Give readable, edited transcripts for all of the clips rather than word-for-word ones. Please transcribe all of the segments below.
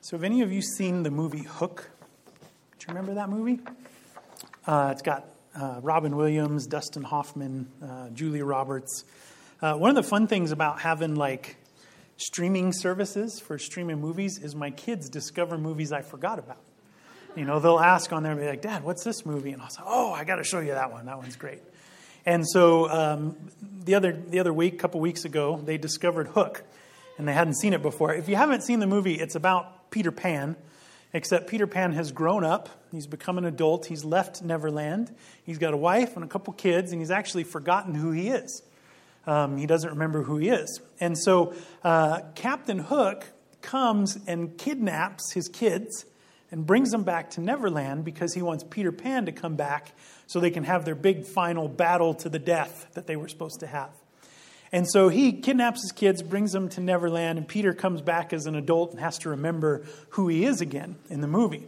So have any of you seen the movie Hook? Do you remember that movie? It's got Robin Williams, Dustin Hoffman, Julia Roberts. One of the fun things about having streaming services for streaming movies is my kids discover movies I forgot about. You know, they'll ask on there and be like, "Dad, what's this movie?" And I'll say, "Oh, I got to show you that one. That one's great." And so the other week, a couple weeks ago, they discovered Hook, and they hadn't seen it before. If you haven't seen the movie, it's about Peter Pan, except Peter Pan has grown up. He's become an adult. He's left Neverland. He's got a wife and a couple kids, and he's actually forgotten who he is. He doesn't remember who he is. And so Captain Hook comes and kidnaps his kids and brings them back to Neverland because he wants Peter Pan to come back so they can have their big final battle to the death that they were supposed to have. And so he kidnaps his kids, brings them to Neverland, and Peter comes back as an adult and has to remember who he is again in the movie.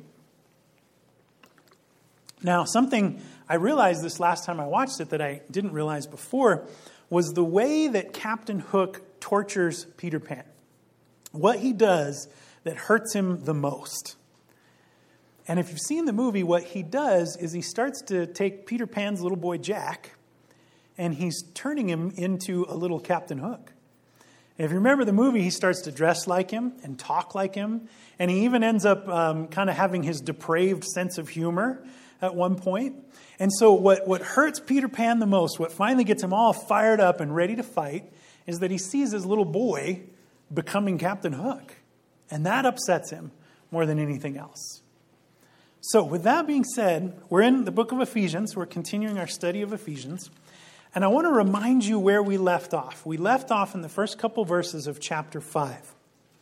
Now, something I realized this last time I watched it that I didn't realize before was the way that Captain Hook tortures Peter Pan. What he does that hurts him the most. And if you've seen the movie, what he does is he starts to take Peter Pan's little boy Jack, and he's turning him into a little Captain Hook. And if you remember the movie, he starts to dress like him and talk like him, and he even ends up kind of having his depraved sense of humor at one point. And so what hurts Peter Pan the most, what finally gets him all fired up and ready to fight, is that he sees his little boy becoming Captain Hook. And that upsets him more than anything else. So with that being said, we're in the book of Ephesians. We're continuing our study of Ephesians. And I want to remind you where we left off. We left off in the first couple verses of chapter 5.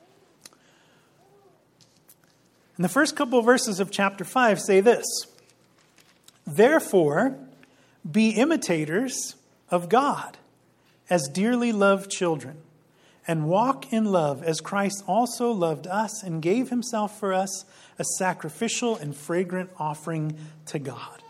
And the first couple of verses of chapter 5 say this: "Therefore, be imitators of God as dearly loved children, and walk in love as Christ also loved us and gave himself for us, a sacrificial and fragrant offering to God."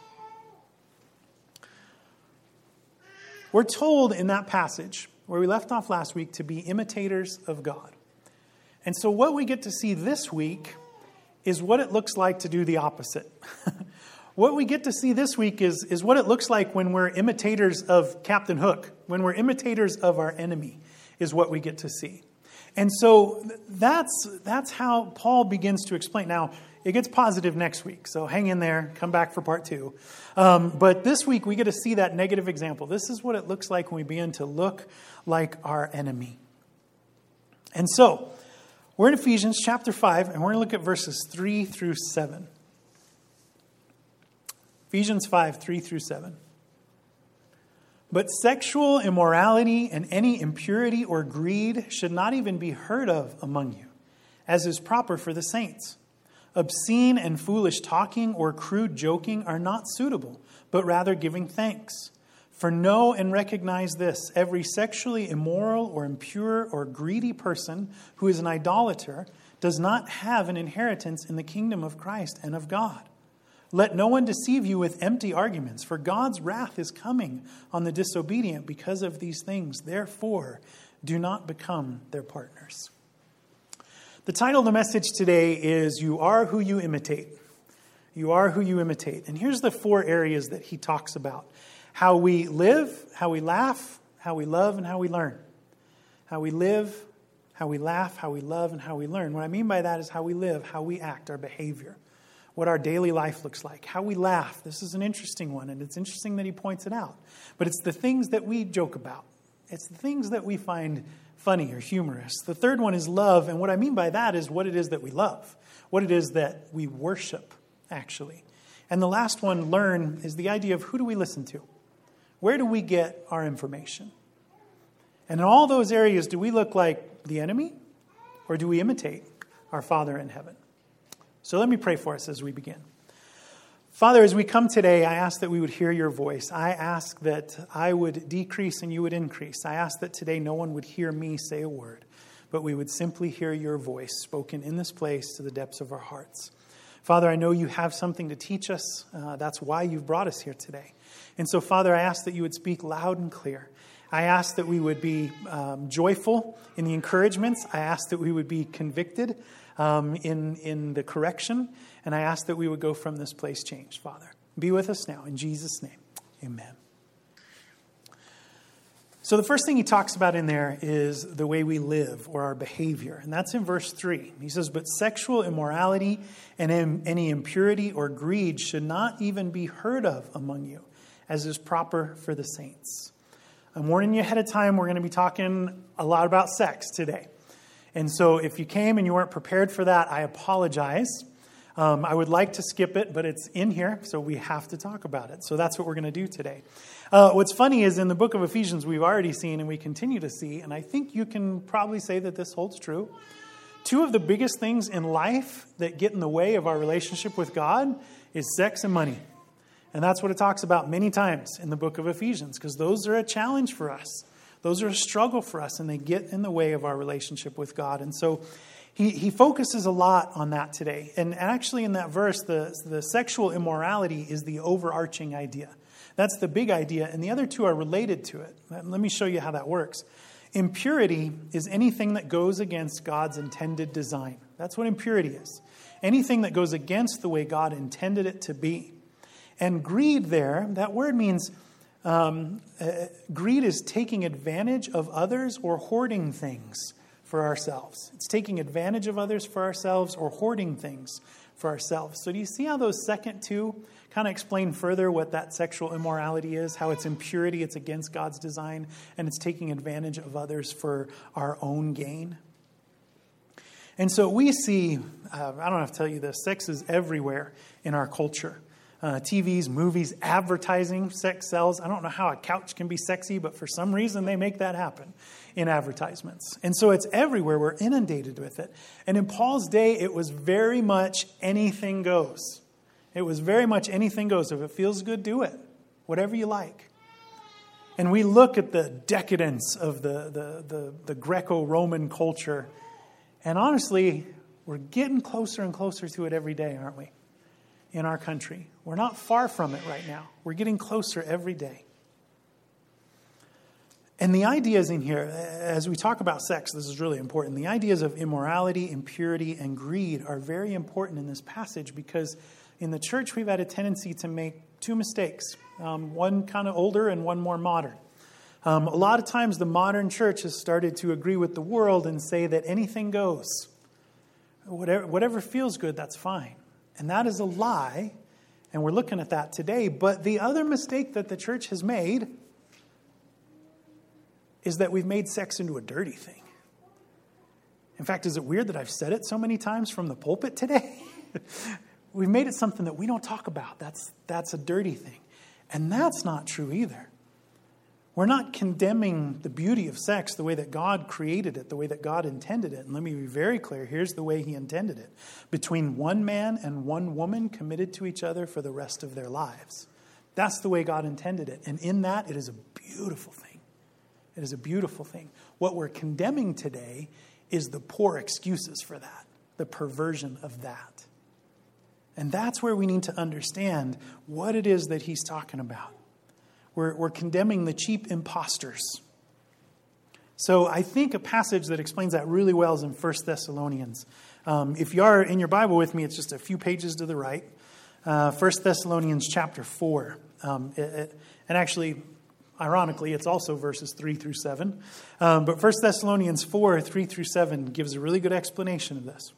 We're told in that passage, where we left off last week, to be imitators of God. And so what we get to see this week is what it looks like to do the opposite. What we get to see this week is what it looks like when we're imitators of Captain Hook, when we're imitators of our enemy, is what we get to see. And so that's how Paul begins to explain. Now, it gets positive next week, so hang in there, come back for part 2. But this week, we get to see that negative example. This is what it looks like when we begin to look like our enemy. And so, we're in Ephesians chapter 5, and we're going to look at verses 3 through 7. Ephesians 5, 3 through 7. "But sexual immorality and any impurity or greed should not even be heard of among you, as is proper for the saints. Obscene and foolish talking or crude joking are not suitable, but rather giving thanks. For know and recognize this: every sexually immoral or impure or greedy person who is an idolater does not have an inheritance in the kingdom of Christ and of God. Let no one deceive you with empty arguments, for God's wrath is coming on the disobedient because of these things. Therefore, do not become their partners." The title of the message today is "You Are Who You Imitate." You are who you imitate. And here's the 4 areas that he talks about: how we live, how we laugh, how we love, and how we learn. How we live, how we laugh, how we love, and how we learn. What I mean by that is how we live, how we act, our behavior. What our daily life looks like, how we laugh. This is an interesting one, and it's interesting that he points it out. But it's the things that we joke about. It's the things that we find funny or humorous. The third one is love, and what I mean by that is what it is that we love, what it is that we worship, actually. And the last one, learn, is the idea of who do we listen to? Where do we get our information? And in all those areas, do we look like the enemy, or do we imitate our Father in heaven? So let me pray for us as we begin. Father, as we come today, I ask that we would hear your voice. I ask that I would decrease and you would increase. I ask that today no one would hear me say a word, but we would simply hear your voice spoken in this place to the depths of our hearts. Father, I know you have something to teach us. That's why you've brought us here today. And so, Father, I ask that you would speak loud and clear. I ask that we would be joyful in the encouragements. I ask that we would be convicted. in the correction. And I ask that we would go from this place changed, Father. Be with us now. In Jesus' name, amen. So the first thing he talks about in there is the way we live or our behavior. And that's in verse 3. He says, but sexual immorality and any impurity or greed should not even be heard of among you, as is proper for the saints. I'm warning you ahead of time, we're going to be talking a lot about sex today. And so if you came and you weren't prepared for that, I apologize. I would like to skip it, but it's in here, so we have to talk about it. So that's what we're going to do today. What's funny is in the book of Ephesians, we've already seen and we continue to see, and I think you can probably say that this holds true. Two of the biggest things in life that get in the way of our relationship with God is sex and money. And that's what it talks about many times in the book of Ephesians, because those are a challenge for us. Those are a struggle for us, and they get in the way of our relationship with God. And so he focuses a lot on that today. And actually in that verse, the sexual immorality is the overarching idea. That's the big idea, and the other two are related to it. Let me show you how that works. Impurity is anything that goes against God's intended design. That's what impurity is. Anything that goes against the way God intended it to be. And greed there, that word means, greed is taking advantage of others or hoarding things for ourselves. It's taking advantage of others for ourselves or hoarding things for ourselves. So do you see how those second two kind of explain further what that sexual immorality is, how it's impurity, it's against God's design, and it's taking advantage of others for our own gain? And so we see, I don't have to tell you this, sex is everywhere in our culture. TVs, movies, advertising, sex sells. I don't know how a couch can be sexy, but for some reason they make that happen in advertisements. And so it's everywhere. We're inundated with it. And in Paul's day, it was very much anything goes. It was very much anything goes. If it feels good, do it. Whatever you like. And we look at the decadence of the Greco-Roman culture. And honestly, we're getting closer and closer to it every day, aren't we? In our country. We're not far from it right now. We're getting closer every day. And the ideas in here, as we talk about sex, this is really important. The ideas of immorality, impurity, and greed are very important in this passage because in the church we've had a tendency to make two mistakes. One kind of older and one more modern. A lot of times the modern church has started to agree with the world and say that anything goes. Whatever feels good, that's fine. And that is a lie, and we're looking at that today. But the other mistake that the church has made is that we've made sex into a dirty thing. In fact, is it weird that I've said it so many times from the pulpit today? We've made it something that we don't talk about. That's a dirty thing. And that's not true either. We're not condemning the beauty of sex the way that God created it, the way that God intended it. And let me be very clear, here's the way he intended it. Between one man and one woman committed to each other for the rest of their lives. That's the way God intended it. And in that, it is a beautiful thing. It is a beautiful thing. What we're condemning today is the poor excuses for that, the perversion of that. And that's where we need to understand what it is that he's talking about. We're condemning the cheap imposters. So I think a passage that explains that really well is in 1 Thessalonians. If you are in your Bible with me, it's just a few pages to the right. 1 Thessalonians chapter 4. And actually, ironically, it's also verses 3 through 7. But 1 Thessalonians 4, 3 through 7 gives a really good explanation of this.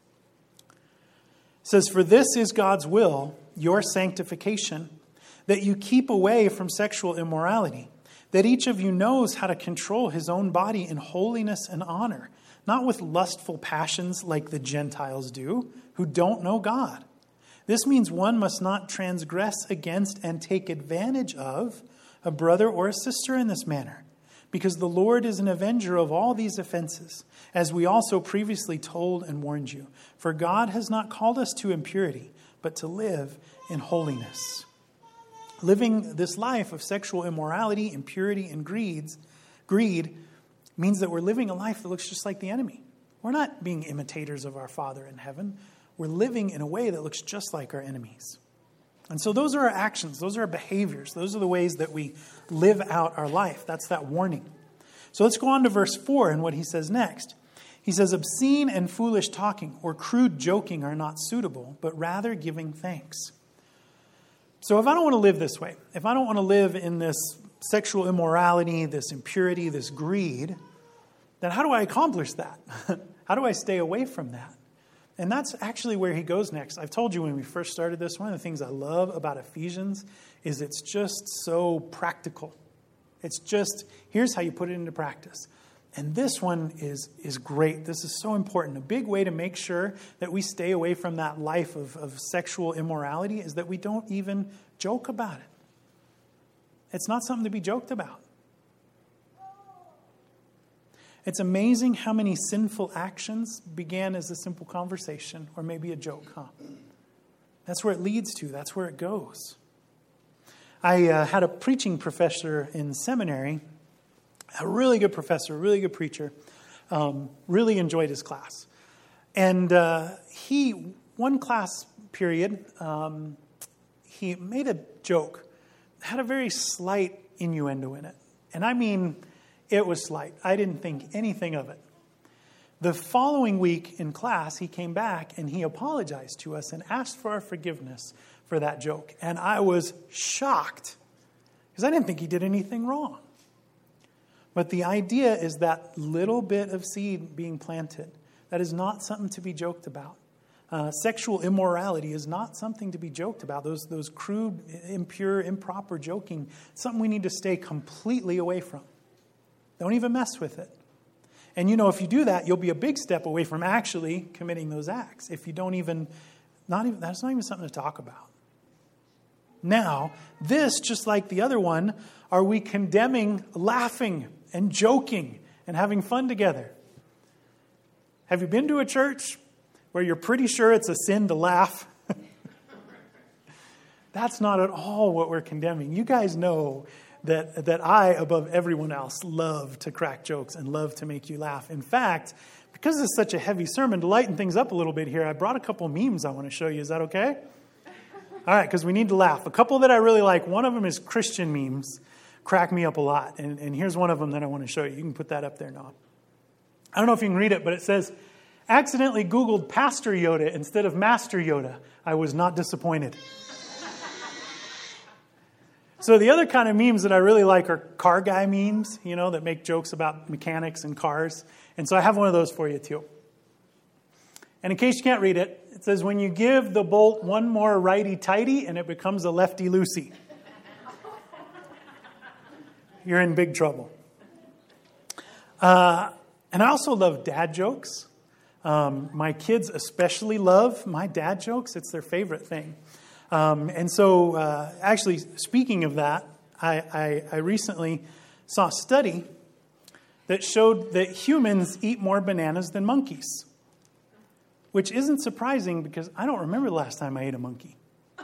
It says, "For this is God's will, your sanctification, that you keep away from sexual immorality, that each of you knows how to control his own body in holiness and honor, not with lustful passions like the Gentiles do, who don't know God. This means one must not transgress against and take advantage of a brother or a sister in this manner, because the Lord is an avenger of all these offenses, as we also previously told and warned you. For God has not called us to impurity, but to live in holiness." Living this life of sexual immorality, impurity, and greed means that we're living a life that looks just like the enemy. We're not being imitators of our Father in heaven. We're living in a way that looks just like our enemies. And so those are our actions. Those are our behaviors. Those are the ways that we live out our life. That's that warning. So let's go on to verse 4 and what he says next. He says, obscene and foolish talking or crude joking are not suitable, but rather giving thanks. So if I don't want to live this way, if I don't want to live in this sexual immorality, this impurity, this greed, then how do I accomplish that? How do I stay away from that? And that's actually where he goes next. I've told you when we first started this, one of the things I love about Ephesians is it's just so practical. It's just, here's how you put it into practice. And this one is great. This is so important. A big way to make sure that we stay away from that life of sexual immorality is that we don't even joke about it. It's not something to be joked about. It's amazing how many sinful actions began as a simple conversation or maybe a joke, huh? That's where it leads to. That's where it goes. I had a preaching professor in seminary, a really good professor, a really good preacher, really enjoyed his class. And one class period, he made a joke, had a very slight innuendo in it. And I mean, it was slight. I didn't think anything of it. The following week in class, he came back and he apologized to us and asked for our forgiveness for that joke. And I was shocked because I didn't think he did anything wrong. But the idea is that little bit of seed being planted, that is not something to be joked about. Sexual immorality is not something to be joked about. Those crude, impure, improper joking, something we need to stay completely away from. Don't even mess with it. And if you do that, you'll be a big step away from actually committing those acts. If you don't that's not even something to talk about. Now, this, just like the other one, are we condemning laughing and joking and having fun together? Have you been to a church where you're pretty sure it's a sin to laugh? That's not at all what we're condemning. You guys know that I, above everyone else, love to crack jokes and love to make you laugh. In fact, because it's such a heavy sermon, to lighten things up a little bit here, I brought a couple memes I want to show you. Is that okay? All right, because we need to laugh. A couple that I really like. One of them is Christian memes. Crack me up a lot. And here's one of them that I want to show you. You can put that up there now. I don't know if you can read it, but it says, accidentally Googled Pastor Yoda instead of Master Yoda. I was not disappointed. So the other kind of memes that I really like are car guy memes, that make jokes about mechanics and cars. And so I have one of those for you too. And in case you can't read it, it says, when you give the bolt one more righty-tighty and it becomes a lefty-loosey. You're in big trouble. And I also love dad jokes. My kids especially love my dad jokes. It's their favorite thing. And so, actually, speaking of that, I recently saw a study that showed that humans eat more bananas than monkeys, which isn't surprising because I don't remember the last time I ate a monkey.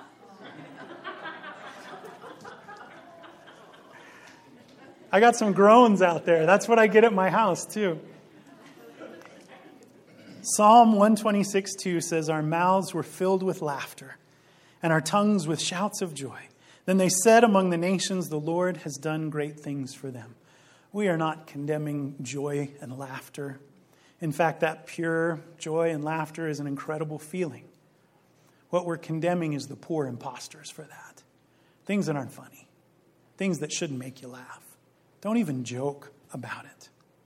I got some groans out there. That's what I get at my house, too. Psalm 126:2 says, our mouths were filled with laughter, and our tongues with shouts of joy. Then they said among the nations, the Lord has done great things for them. We are not condemning joy and laughter. In fact, that pure joy and laughter is an incredible feeling. What we're condemning is the poor imposters for that. Things that aren't funny. Things that shouldn't make you laugh. Don't even joke about it.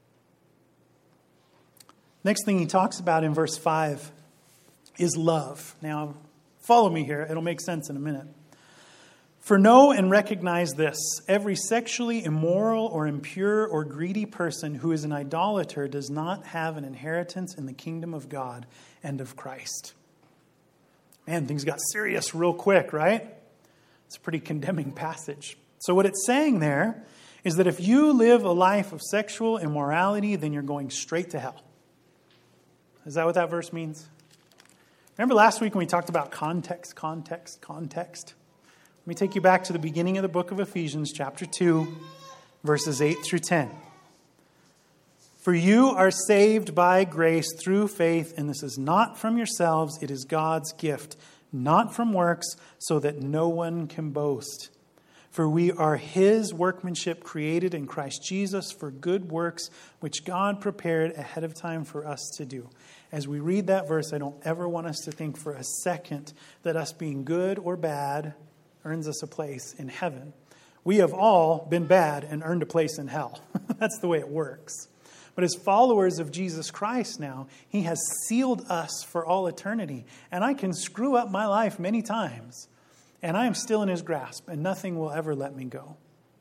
Next thing he talks about in verse 5 is love. Now, follow me here. It'll make sense in a minute. For know and recognize this. Every sexually immoral or impure or greedy person who is an idolater does not have an inheritance in the kingdom of God and of Christ. Man, things got serious real quick, right? It's a pretty condemning passage. So what it's saying there is that if you live a life of sexual immorality, then you're going straight to hell. Is that what that verse means? Remember last week when we talked about context? Let me take you back to the beginning of the book of Ephesians, chapter 2, verses 8 through 10. For you are saved by grace through faith, and this is not from yourselves, it is God's gift, not from works, so that no one can boast. For we are his workmanship, created in Christ Jesus for good works, which God prepared ahead of time for us to do. As we read that verse, I don't ever want us to think for a second that us being good or bad earns us a place in heaven. We have all been bad and earned a place in hell. That's the way it works. But as followers of Jesus Christ now, he has sealed us for all eternity. And I can screw up my life many times, and I am still in his grasp, and nothing will ever let me go.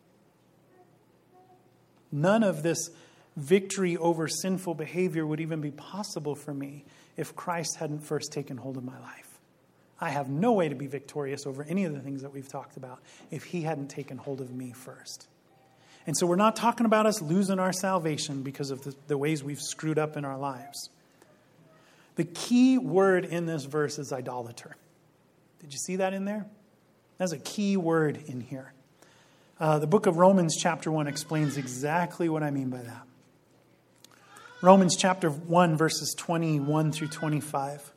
None of this victory over sinful behavior would even be possible for me if Christ hadn't first taken hold of my life. I have no way to be victorious over any of the things that we've talked about if he hadn't taken hold of me first. And so we're not talking about us losing our salvation because of the ways we've screwed up in our lives. The key word in this verse is idolater. Did you see that in there? That's a key word in here. The book of Romans chapter 1 explains exactly what I mean by that. Romans chapter 1 verses 21 through 25.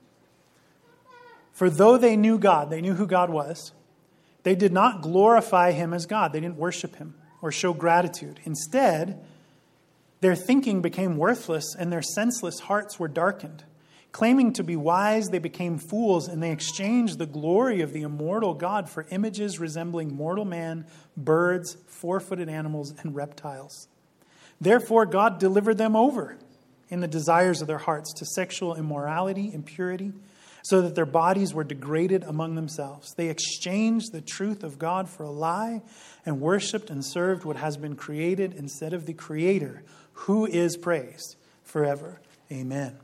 For though they knew God, they knew who God was, they did not glorify him as God. They didn't worship him or show gratitude. Instead, their thinking became worthless and their senseless hearts were darkened. Claiming to be wise, they became fools, and they exchanged the glory of the immortal God for images resembling mortal man, birds, four-footed animals, and reptiles. Therefore, God delivered them over in the desires of their hearts to sexual immorality, impurity, so that their bodies were degraded among themselves. They exchanged the truth of God for a lie and worshipped and served what has been created instead of the Creator, who is praised forever. Amen.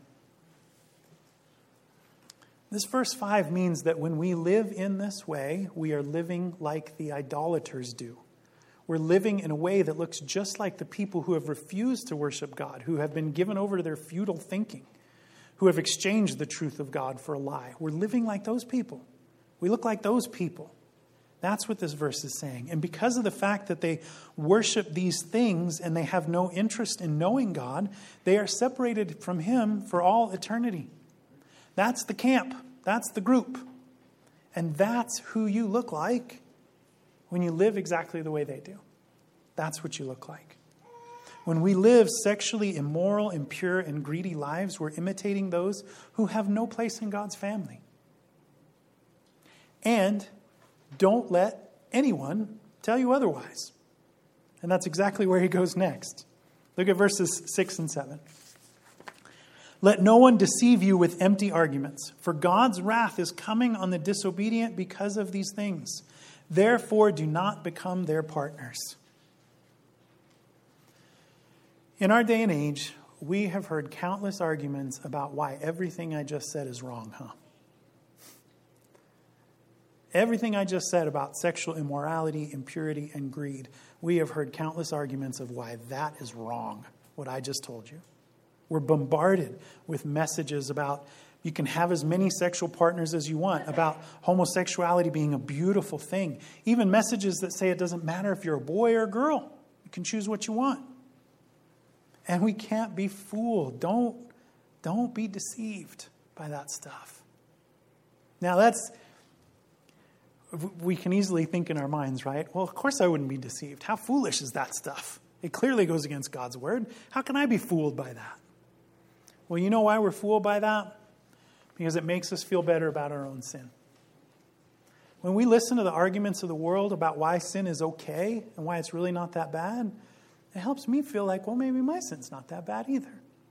This verse 5 means that when we live in this way, we are living like the idolaters do. We're living in a way that looks just like the people who have refused to worship God, who have been given over to their futile thinking, who have exchanged the truth of God for a lie. We're living like those people. We look like those people. That's what this verse is saying. And because of the fact that they worship these things and they have no interest in knowing God, they are separated from him for all eternity. That's the camp. That's the group. And that's who you look like when you live exactly the way they do. That's what you look like. When we live sexually immoral, impure, and greedy lives, we're imitating those who have no place in God's family. And don't let anyone tell you otherwise. And that's exactly where he goes next. Look at verses 6 and 7. Let no one deceive you with empty arguments, for God's wrath is coming on the disobedient because of these things. Therefore, do not become their partners. In our day and age, we have heard countless arguments about why everything I just said is wrong, Everything I just said about sexual immorality, impurity, and greed, we have heard countless arguments of why that is wrong, what I just told you. We're bombarded with messages about you can have as many sexual partners as you want, about homosexuality being a beautiful thing. Even messages that say it doesn't matter if you're a boy or a girl. You can choose what you want. And we can't be fooled. Don't be deceived by that stuff. Now we can easily think in our minds, right? Well, of course I wouldn't be deceived. How foolish is that stuff? It clearly goes against God's word. How can I be fooled by that? Well, you know why we're fooled by that? Because it makes us feel better about our own sin. When we listen to the arguments of the world about why sin is okay and why it's really not that bad, it helps me feel like, well, maybe my sin's not that bad either.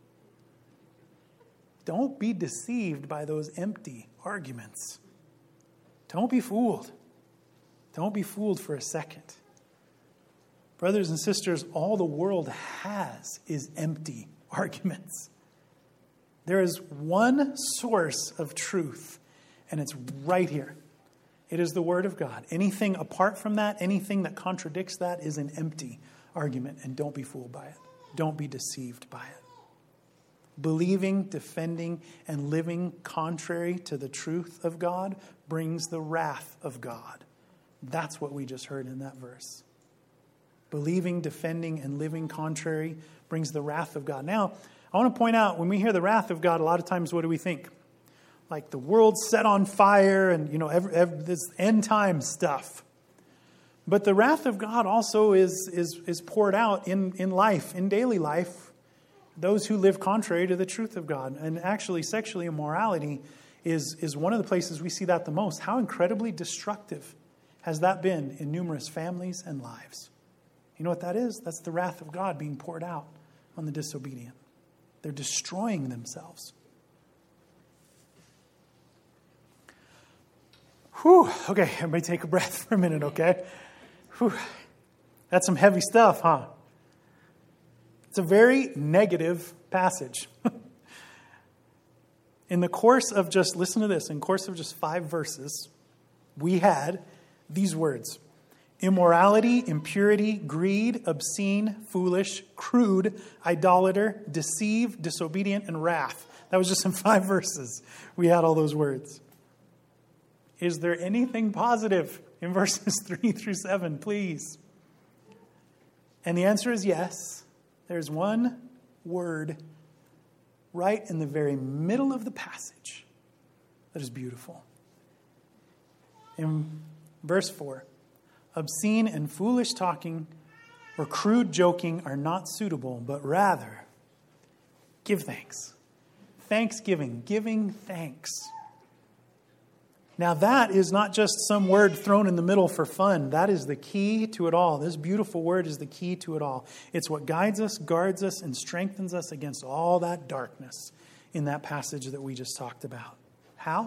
Don't be deceived by those empty arguments. Don't be fooled. Don't be fooled for a second. Brothers and sisters, all the world has is empty arguments. There is one source of truth, and it's right here. It is the Word of God. Anything apart from that, anything that contradicts that is an empty argument, and don't be fooled by it. Don't be deceived by it. Believing, defending, and living contrary to the truth of God brings the wrath of God. That's what we just heard in that verse. Believing, defending, and living contrary brings the wrath of God. Now, I want to point out, when we hear the wrath of God, a lot of times what do we think? Like the world's set on fire and, this end time stuff. But the wrath of God also is poured out in life, in daily life, those who live contrary to the truth of God. And actually, sexual immorality is one of the places we see that the most. How incredibly destructive has that been in numerous families and lives? You know what that is? That's the wrath of God being poured out on the disobedient. They're destroying themselves. Whew. Okay, everybody take a breath for a minute, okay? Whew. That's some heavy stuff, huh? It's a very negative passage. In the course of just, listen to this, in the course of just 5 verses, we had these words: immorality, impurity, greed, obscene, foolish, crude, idolater, deceive, disobedient, and wrath. That was just in 5 verses. We had all those words. Is there anything positive in verses 3 through 7, please? And the answer is yes. There's one word right in the very middle of the passage that is beautiful. In verse 4, obscene and foolish talking or crude joking are not suitable, but rather give thanks. Thanksgiving, giving thanks. Now that is not just some word thrown in the middle for fun. That is the key to it all. This beautiful word is the key to it all. It's what guides us, guards us, and strengthens us against all that darkness in that passage that we just talked about. How?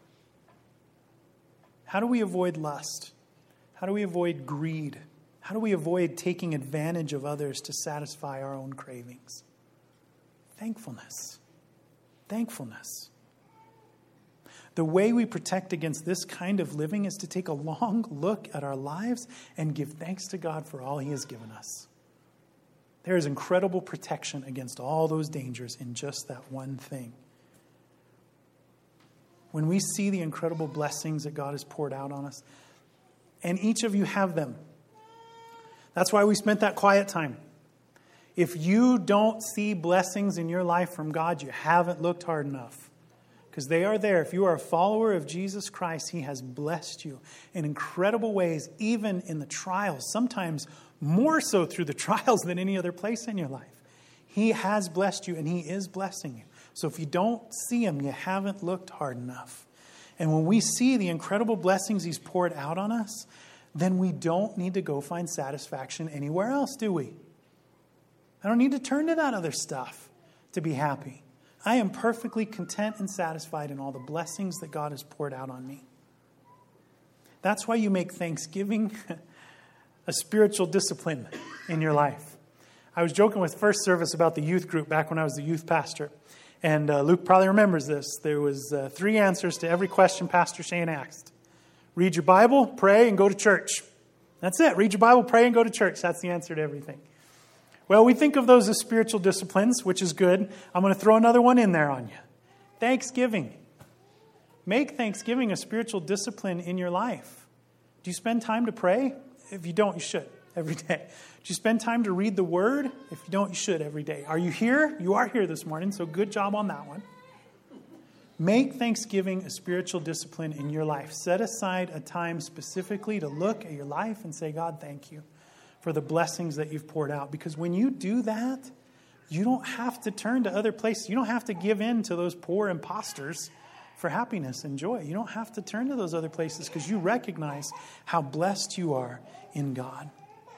How do we avoid lust? How do we avoid greed? How do we avoid taking advantage of others to satisfy our own cravings? Thankfulness. Thankfulness. The way we protect against this kind of living is to take a long look at our lives and give thanks to God for all He has given us. There is incredible protection against all those dangers in just that one thing. When we see the incredible blessings that God has poured out on us, and each of you have them. That's why we spent that quiet time. If you don't see blessings in your life from God, you haven't looked hard enough. Because they are there. If you are a follower of Jesus Christ, He has blessed you in incredible ways, even in the trials, sometimes more so through the trials than any other place in your life. He has blessed you and He is blessing you. So if you don't see Him, you haven't looked hard enough. And when we see the incredible blessings He's poured out on us, then we don't need to go find satisfaction anywhere else, do we? I don't need to turn to that other stuff to be happy. I am perfectly content and satisfied in all the blessings that God has poured out on me. That's why you make Thanksgiving a spiritual discipline in your life. I was joking with First Service about the youth group back when I was the youth pastor. And Luke probably remembers this. There was 3 answers to every question Pastor Shane asked. Read your Bible, pray, and go to church. That's it. Read your Bible, pray, and go to church. That's the answer to everything. Well, we think of those as spiritual disciplines, which is good. I'm going to throw another one in there on you. Thanksgiving. Make Thanksgiving a spiritual discipline in your life. Do you spend time to pray? If you don't, you should every day. Do you spend time to read the Word? If you don't, you should every day. Are you here? You are here this morning, so good job on that one. Make Thanksgiving a spiritual discipline in your life. Set aside a time specifically to look at your life and say, God, thank you for the blessings that you've poured out. Because when you do that, you don't have to turn to other places. You don't have to give in to those poor imposters for happiness and joy. You don't have to turn to those other places because you recognize how blessed you are in God.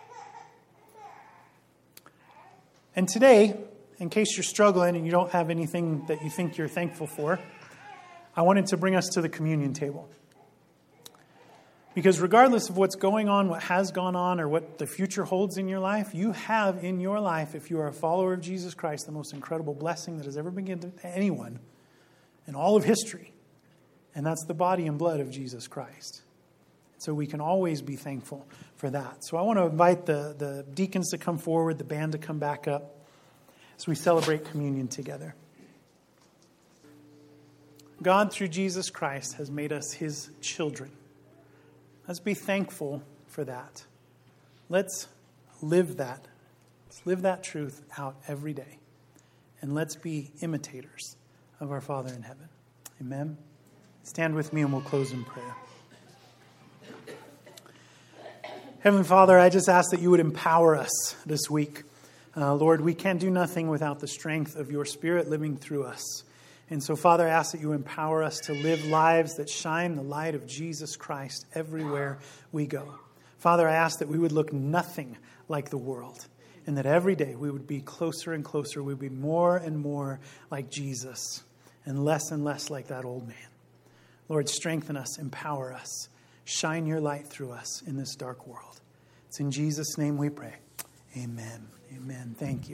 And today, in case you're struggling and you don't have anything that you think you're thankful for, I wanted to bring us to the communion table. Because regardless of what's going on, what has gone on, or what the future holds in your life, you have in your life, if you are a follower of Jesus Christ, the most incredible blessing that has ever been given to anyone in all of history. And that's the body and blood of Jesus Christ. So we can always be thankful for that. So I want to invite the deacons to come forward, the band to come back up as we celebrate communion together. God, through Jesus Christ, has made us His children. Let's be thankful for that. Let's live that. Let's live that truth out every day. And let's be imitators of our Father in heaven. Amen. Stand with me and we'll close in prayer. Heavenly Father, I just ask that you would empower us this week. Lord, we can do nothing without the strength of your Spirit living through us. And so, Father, I ask that you empower us to live lives that shine the light of Jesus Christ everywhere we go. Father, I ask that we would look nothing like the world, and that every day we would be closer and closer, we would be more and more like Jesus, and less like that old man. Lord, strengthen us, empower us, shine your light through us in this dark world. It's in Jesus' name we pray. Amen. Amen. Thank you.